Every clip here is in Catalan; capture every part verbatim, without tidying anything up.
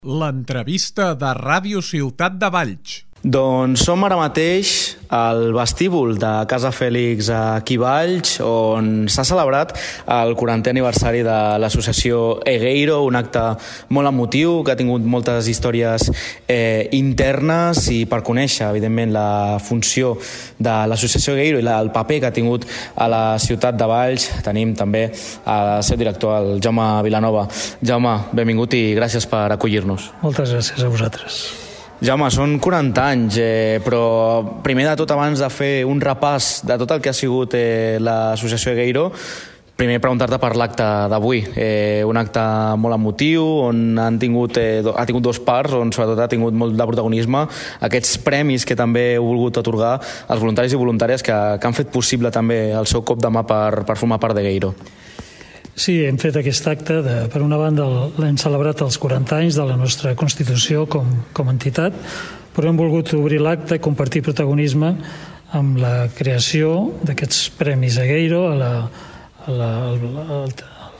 L'entrevista de Ràdio Ciutat de Valls. Doncs som ara mateix al vestíbul de Casa Fèlix aquí a Valls, on s'ha celebrat el quarantè aniversari de l'associació Egeiro, un acte molt emotiu que ha tingut moltes històries eh, internes, i per conèixer, evidentment, la funció de l'associació Egeiro i la, el paper que ha tingut a la ciutat de Valls, tenim també el seu director, el Jaume Vilanova. Jaume, benvingut i gràcies per acollir-nos. Moltes gràcies a vosaltres. Jaume, són quaranta anys, eh, però primer de tot, abans de fer un repàs de tot el que ha sigut eh, l'associació Egeiro, primer preguntar-te per l'acte d'avui. Eh, un acte molt emotiu, on han tingut, eh, ha tingut dos parts, on sobretot ha tingut molt de protagonisme aquests premis que també heu volgut atorgar als voluntaris i voluntàries que, que han fet possible també el seu cop de mà per, per formar part d'Egeiro. Sí, hem fet aquest acte. De, per una banda, l'hem celebrat els quaranta anys de la nostra Constitució com, com a entitat, però hem volgut obrir l'acte i compartir protagonisme amb la creació d'aquests premis Egeiro, a la, a la, al,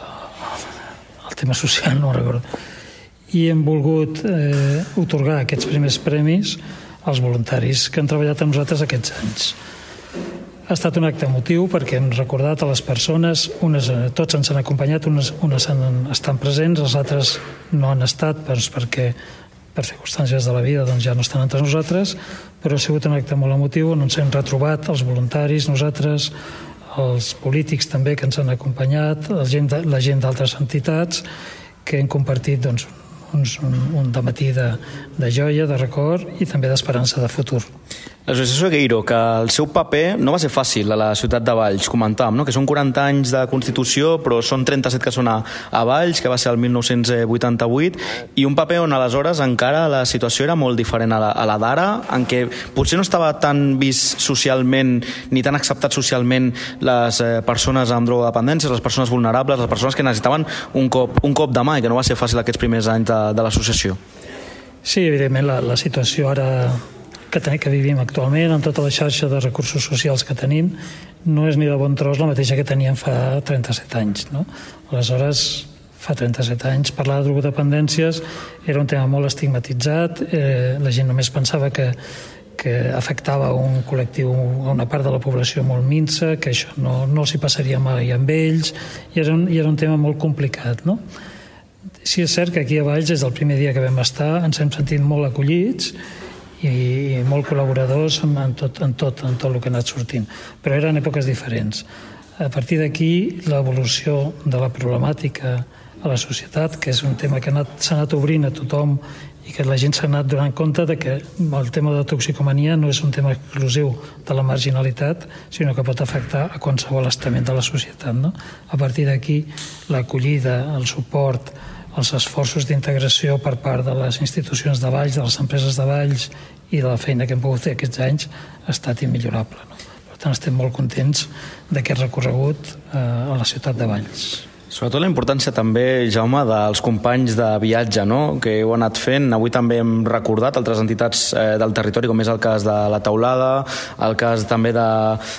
al tema social, no recordo. I hem volgut eh, otorgar aquests primers premis als voluntaris que han treballat amb nosaltres aquests anys. Ha estat un acte emotiu perquè hem recordat a les persones, unes, tots ens han acompanyat, unes, unes han, estan presents, els altres no han estat doncs, perquè per circumstàncies de la vida doncs, ja no estan entre nosaltres, però ha sigut un acte molt emotiu on ens hem retrobat, els voluntaris, nosaltres, els polítics també que ens han acompanyat, la gent, la gent d'altres entitats, que hem compartit doncs, uns, un, un dematí de, de joia, de record i també d'esperança de futur. L'associació Egeiro, que el seu paper no va ser fàcil a la ciutat de Valls, comentàvem, no? Que són quaranta anys de Constitució, però són trenta-set que són a, a Valls, que va ser el mil nou-cents vuitanta-vuit, i un paper on aleshores encara la situació era molt diferent a la, a la d'ara, en què potser no estava tan vist socialment ni tan acceptat socialment les eh, persones amb drogodependència, les persones vulnerables, les persones que necessitaven un cop, un cop de mà, i que no va ser fàcil aquests primers anys de, de l'associació. Sí, evidentment, la, la situació ara que, tenim, que vivim actualment, amb tota la xarxa de recursos socials que tenim, no és ni de bon tros la mateixa que teníem fa trenta-set anys. No? Aleshores, fa trenta-set anys, parlar de drogodependències era un tema molt estigmatitzat, eh, la gent només pensava que, que afectava un col·lectiu, a una part de la població molt minsa, que això no, no els hi passaria mai amb ells, i era un, i era un tema molt complicat, no? Sí, és cert que aquí a Valls, des del primer dia que vam estar, ens hem sentit molt acollits i molt col·laboradors en tot, en, tot, en tot el que ha anat sortint. Però eren èpoques diferents. A partir d'aquí, l'evolució de la problemàtica a la societat, que és un tema que s'ha anat, anat obrint a tothom i que la gent s'ha anat donant compte de que el tema de la toxicomania no és un tema exclusiu de la marginalitat, sinó que pot afectar a qualsevol estament de la societat. No? A partir d'aquí, l'acollida, el suport, els esforços d'integració per part de les institucions de Valls, de les empreses de Valls i de la feina que hem pogut fer aquests anys ha estat immillorable. No? Per tant, estem molt contents d'aquest recorregut eh, a la ciutat de Valls. Sobretot la importància també, Jaume, dels companys de viatge, no? Que heu anat fent. Avui també hem recordat altres entitats eh, del territori, com és el cas de la Teulada, el cas també de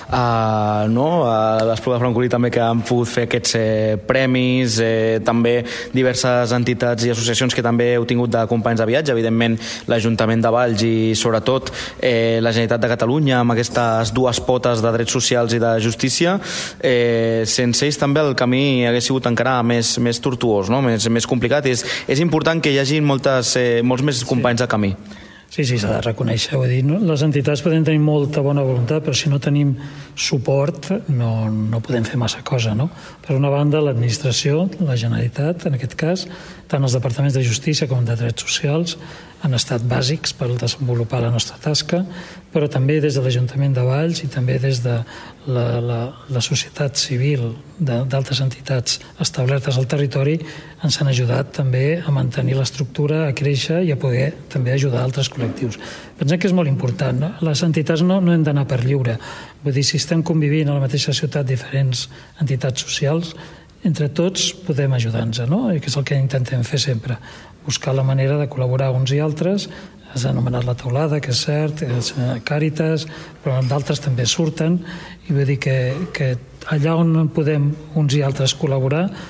eh, no? l'Espluga de Francolí també, que han pogut fer aquests eh, premis, eh, també diverses entitats i associacions que també heu tingut de companys de viatge, evidentment l'Ajuntament de Valls i sobretot eh, la Generalitat de Catalunya amb aquestes dues potes de drets socials i de justícia. Eh, sense ells també el camí hagués sigut encara més, més tortuós, no? més, més complicat. És, és important que hi hagi moltes, eh, molts més companys de camí. Sí, sí, s'ha de reconèixer. Vull dir, no? Les entitats poden tenir molta bona voluntat, però si no tenim suport no, no podem fer massa cosa. No? Per una banda, l'administració, la Generalitat, en aquest cas, tant els departaments de justícia com de drets socials, han estat bàsics per desenvolupar la nostra tasca, però també des de l'Ajuntament de Valls i també des de la, la, la societat civil d'altres entitats establertes al territori ens han ajudat també a mantenir l'estructura, a créixer i a poder també ajudar altres col·lectius. Pensem que és molt important. No? Les entitats no, no hem d'anar per lliure. Vull dir, si estem convivint a la mateixa ciutat diferents entitats socials, entre tots podem ajudar-nos, no? I que és el que intentem fer sempre. Buscar la manera de col·laborar uns i altres. Has anomenat la Teulada, que és cert, Càritas, però d'altres també surten, i vull dir que, que allà on podem uns i altres col·laborar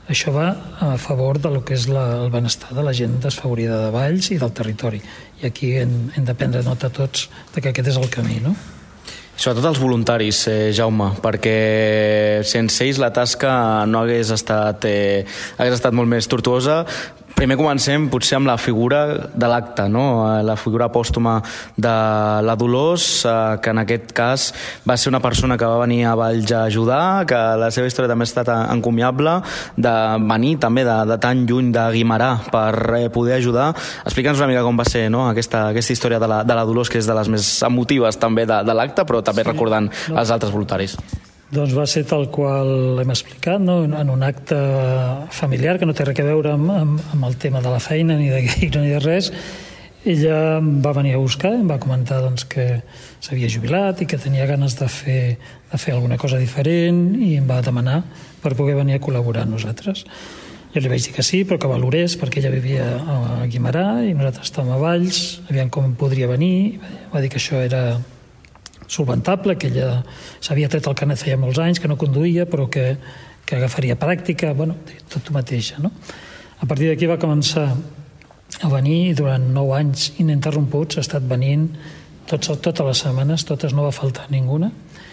Això va a favor de lo que és la, el benestar de la gent desfavorida de Valls i del territori. I aquí hem, hem de prendre nota tots de que aquest és el camí, no? Sobretot els voluntaris, eh, Jaume, perquè sense ells la tasca no hagués estat, eh, hagués estat molt més tortuosa. Primer comencem potser amb la figura de l'acte, no? La figura pòstuma de la Dolors, eh, que en aquest cas va ser una persona que va venir a Valls a ajudar, que la seva història també ha estat encomiable, de venir també de, de tan lluny de Guimerà per eh, poder ajudar. Explica'ns una mica com va ser, no? aquesta, aquesta història de la, de la Dolors, que és de les més emotives també de, de l'acte, però també sí, recordant no. els altres voluntaris. Doncs va ser tal qual hem explicat, no? En un acte familiar que no té res a veure amb, amb, amb el tema de la feina ni de guiar ni de res. Ella va venir a buscar, em va comentar doncs, que s'havia jubilat i que tenia ganes de fer, de fer alguna cosa diferent i em va demanar per poder venir a col·laborar amb nosaltres. Jo li vaig dir que sí, però que valorés, perquè ella vivia a Guimerà i nosaltres estàvem a Valls, aviam com podria venir. Va dir que això era solventable, que ella s'havia tret el carnet feia molts anys, que no conduïa, però que, que agafaria pràctica, bueno, tot tu mateixa, no? A partir d'aquí va començar a venir i durant nou anys ininterromputs ha estat venint tots, totes les setmanes, totes, no va faltar ninguna,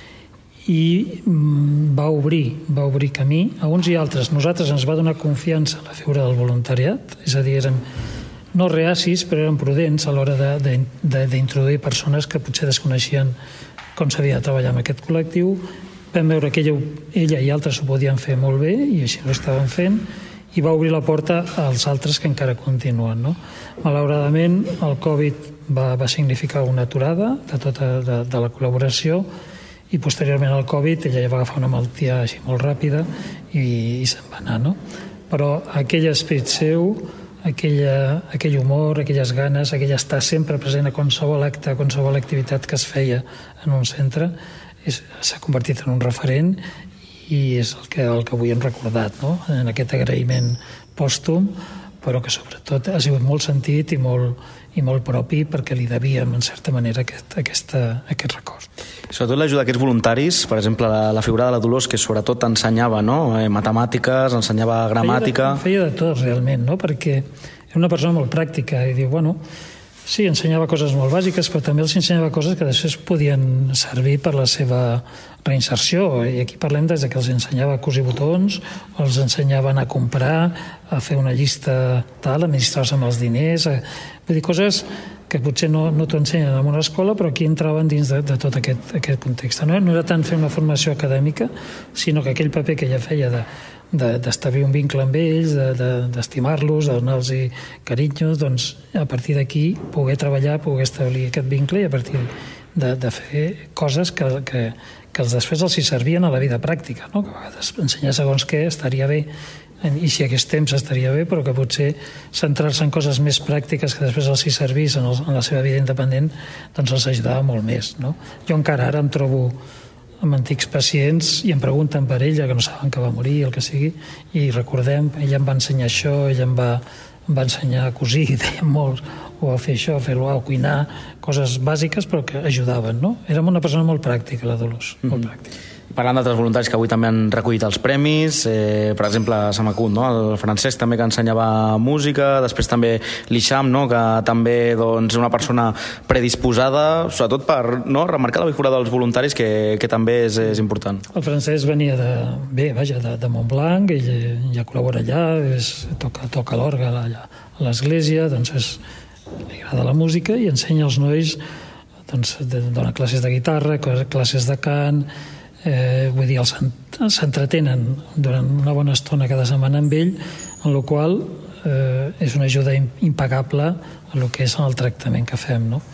i va obrir, va obrir camí a uns i altres. Nosaltres ens va donar confiança a la figura del voluntariat, és a dir, érem no reacis, però eren prudents a l'hora d'introduir persones que potser desconeixien com s'havia de treballar amb aquest col·lectiu. Vam veure que ella, ella i altres ho podien fer molt bé i així ho estaven fent, i va obrir la porta als altres que encara continuen, no? Malauradament, el Covid va, va significar una aturada de tota de, de la col·laboració, i posteriorment al Covid ella ja va agafar una malaltia així molt ràpida i, i se'n va anar, no? Però aquell esperit seu, aquella, aquell humor, aquelles ganes, aquell estar sempre present a qualsevol acte, a qualsevol activitat que es feia en un centre, s'ha convertit en un referent i és el que, el que avui hem recordat, no? En aquest agraïment pòstum, però que sobretot ha sigut molt sentit i molt, i molt propi perquè li devíem, en certa manera, aquest, aquesta, aquest record. Sobretot l'ajuda d'aquests voluntaris, per exemple, la, la figura de la Dolors, que sobretot ensenyava, no? eh, matemàtiques, ensenyava gramàtica... Feia de, feia de tot, realment, no? Perquè era una persona molt pràctica i diu, bueno, sí, ensenyava coses molt bàsiques, però també els ensenyava coses que després podien servir per la seva reinserció. I aquí parlem des que els ensenyava a cosir botons, els ensenyaven a comprar, a fer una llista tal, a administrar-se amb els diners... A... Vull dir, coses que potser no, no t'ho ensenyen en una escola, però aquí entraven dins de, de tot aquest, aquest context. No, no era tant fer una formació acadèmica, sinó que aquell paper que ella feia de, de, d'establir un vincle amb ells, de, de, d'estimar-los, de donar-los carinyo, doncs a partir d'aquí poder treballar, poder establir aquest vincle i a partir de, de fer coses que, que, que els després els hi servien a la vida pràctica, no? Que a vegades ensenyar segons què estaria bé, i si aquest temps estaria bé, però que potser centrar-se en coses més pràctiques que després els hi servís en, el, en la seva vida independent, doncs els ajudava molt més, no? Jo encara ara em trobo amb antics pacients i em pregunten per ella, que no saben que va morir, el que sigui, i recordem, ella em va ensenyar això, ella em va, em va ensenyar a cosir, dèiem molt, o a fer això, a fer-ho, a cuinar, coses bàsiques però que ajudaven, no? Érem una persona molt pràctica, la Dolors, mm-hmm. molt pràctica. Parlant d'altres voluntaris que avui també han recollit els premis, eh, per exemple, se m'acut, no? El Francesc també, que ensenyava música, després també l'Ixam, no? Que també, doncs, una persona predisposada, sobretot per, no? remarcar la figura dels voluntaris, que, que també és, és important. El Francesc venia de, bé, vaja, de, de Montblanc, ell ja col·labora allà, és, toca, toca l'orgue allà a l'església, doncs és, li agrada la música i ensenya als nois, doncs, dona classes de guitarra, classes de cant. Eh, vull dir, s'entretenen durant una bona estona cada setmana amb ell, en la qual eh, és una ajuda impagable a lo que és el tractament que fem, no?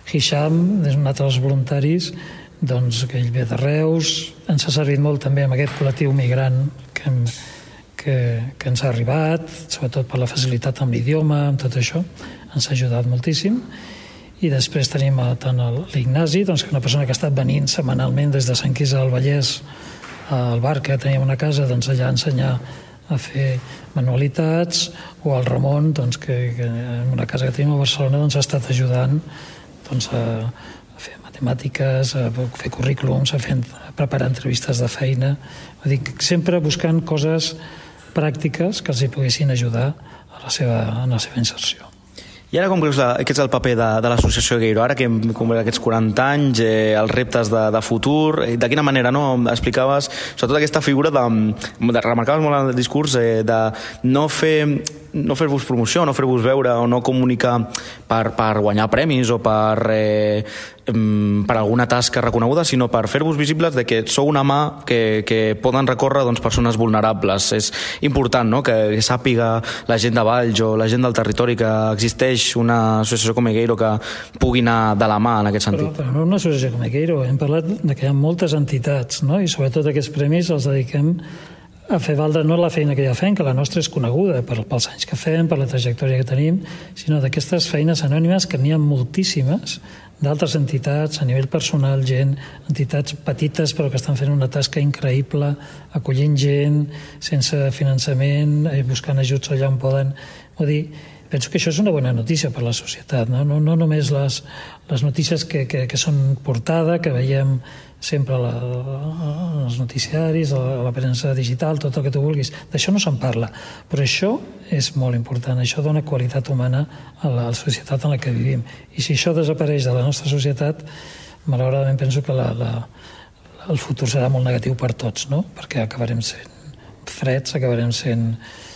Hisham és un altre dels voluntaris, doncs, que ell ve de Reus, ens ha servit molt també amb aquest col·lectiu migrant que, hem, que, que ens ha arribat, sobretot per la facilitat amb l'idioma, amb tot això, ens ha ajudat moltíssim. I després tenim tant l'Ignasi, doncs, que una persona que ha estat venint setmanalment des de Sant Quirze del Vallès al bar que teníem una casa, doncs allà ensenyar a fer manualitats, o el Ramon, doncs, que, que en una casa que tenim a Barcelona, doncs, ha estat ajudant, doncs, a, a fer matemàtiques, a fer currículums, a, fer, a preparar entrevistes de feina. Vull dir, sempre buscant coses pràctiques que els hi poguessin ajudar a la seva, a la seva inserció. I ara com creus que és el paper de, de l'associació Egeiro? Ara que hem complert aquests quaranta anys, eh, els reptes de, de futur, eh, de quina manera, no? Explicaves, sobretot aquesta figura de, de remarcaves molt en el discurs, eh, de no fer no fer-vos promoció, no fer-vos veure o no comunicar per, per guanyar premis o per, eh, per alguna tasca reconeguda, sinó per fer-vos visibles de que sou una mà que, que poden recórrer doncs, persones vulnerables. És important, no?, que sàpiga la gent de Valls o la gent del territori que existeix una associació com Egeiro que pugui anar de la mà en aquest sentit. Però, però no una associació com Egeiro, hem parlat de que hi ha moltes entitats, no?, i sobretot aquests premis els dediquem a fer valdre no la feina que ja fem, que la nostra és coneguda per, pels anys que fem, per la trajectòria que tenim, sinó d'aquestes feines anònimes que n'hi ha moltíssimes d'altres entitats, a nivell personal, gent, entitats petites però que estan fent una tasca increïble, acollint gent, sense finançament, buscant ajuts allà on poden. Vull dir, penso que això és una bona notícia per la societat, no, no, no només les, les notícies que, que, que són portada, que veiem sempre la, els noticiaris, la, la premsa digital, tot el que tu vulguis. D'això no se'n parla, però això és molt important. Això dona qualitat humana a la, a la societat en la que vivim. I si això desapareix de la nostra societat, malauradament penso que la, la, el futur serà molt negatiu per tots, no? Perquè acabarem sent freds, acabarem sent...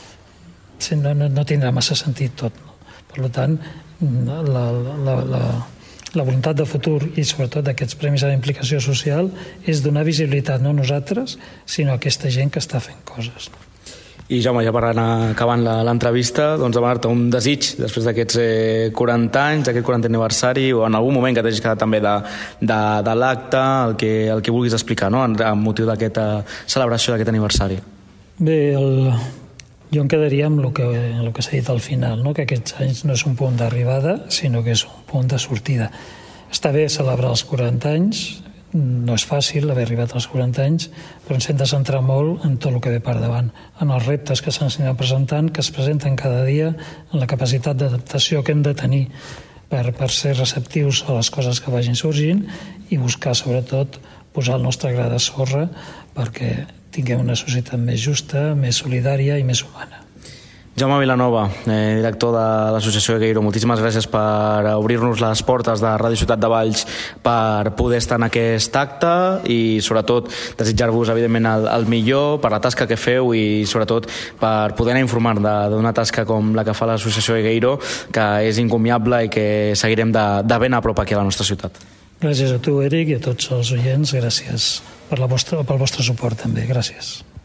sent no, no, no tindrà massa sentit tot. No? Per tant, la... la, la La voluntat de futur i sobretot d'aquests premis a la implicació social és donar visibilitat no a nosaltres, sinó a aquesta gent que està fent coses. I Jaume, ja per anar acabant l'entrevista, doncs demanar-te un desig després d'aquests eh, quaranta anys, d'aquest quarantè aniversari, o en algun moment que t'hagis quedat també de, de, de l'acte, el, que, el que vulguis explicar, no?, amb motiu d'aquesta celebració d'aquest aniversari. Bé, el... jo em quedaria amb el que, el que s'ha dit al final, no? Que aquests anys no és un punt d'arribada, sinó que és un punt de sortida. Està bé celebrar els quaranta anys, no és fàcil haver arribat als quaranta anys, però ens hem de centrar molt en tot el que ve per davant, en els reptes que s'han anat presentant, que es presenten cada dia, en la capacitat d'adaptació que hem de tenir per, per ser receptius a les coses que vagin sorgint i buscar, sobretot, posar el nostre gra de sorra perquè tinguem una societat més justa, més solidària i més humana. Jaume Vilanova, eh, director de l'associació Egeiro, moltíssimes gràcies per obrir-nos les portes de Ràdio Ciutat de Valls per poder estar en aquest acte i sobretot desitjar-vos evidentment el, el millor per la tasca que feu i sobretot per poder anar informar d'una tasca com la que fa l'associació Egeiro, que és incomiable i que seguirem de, de ben a prop aquí a la nostra ciutat. Gràcies a tu, Eric, i a tots els oients. Gràcies per la vostra, pel vostre suport també. Gràcies.